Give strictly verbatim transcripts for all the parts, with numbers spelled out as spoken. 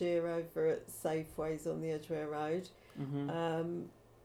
cashier over at Safeways on the Edgware Road. Mm-hmm. Um,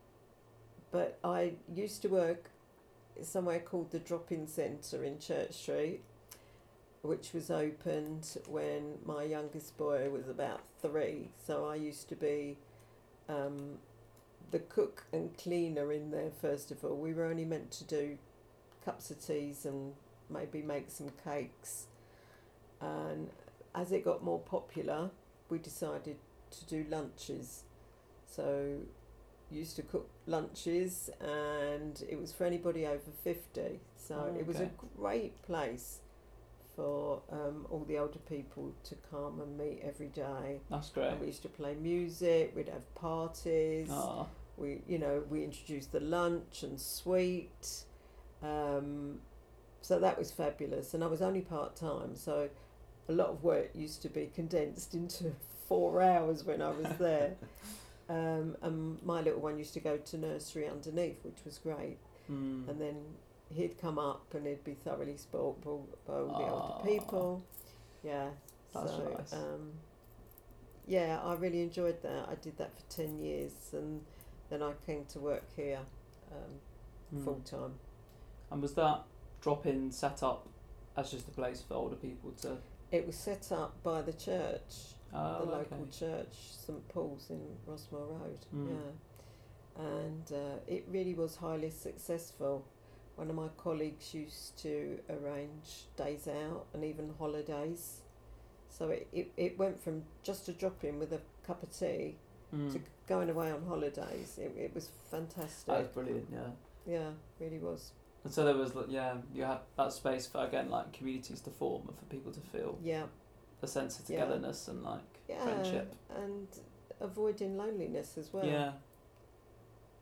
but I used to work somewhere called the Drop-In Centre in Church Street, which was opened when my youngest boy was about three. So I used to be um, the cook and cleaner in there, first of all. We were only meant to do cups of teas and maybe make some cakes. And as it got more popular, we decided to do lunches. So used to cook lunches, and it was for anybody over fifty. So Oh, it was a okay. great place for um, all the older people to come and meet every day. That's great. And we used to play music. We'd have parties. Oh, We, you know, we introduced the lunch and sweet. Um, so that was fabulous. And I was only part time, so a lot of work used to be condensed into four hours when I was there. Um, and my little one used to go to nursery underneath, which was great. mm. And then he'd come up and he'd be thoroughly spoilt by all, by all the Aw. older people. Yeah. That's so, nice. um, yeah, I really enjoyed that. I did that for ten years, and then I came to work here um, Mm. full time. And was that drop-in set up as just a place for older people to? It was set up by the church, Oh, the okay. local church, St Paul's in Rossmore Road. Mm. Yeah, and uh, it really was highly successful. One of my colleagues used to arrange days out and even holidays. So it, it, it went from just a drop in with a cup of tea Mm. to going away on holidays. It, it was fantastic. That was brilliant. Yeah. Yeah, really was. And so there was, like, yeah, you had that space for, again, like, communities to form and for people to feel Yeah, the sense of Yeah. togetherness and, like, yeah, friendship. and avoiding loneliness as well. Yeah,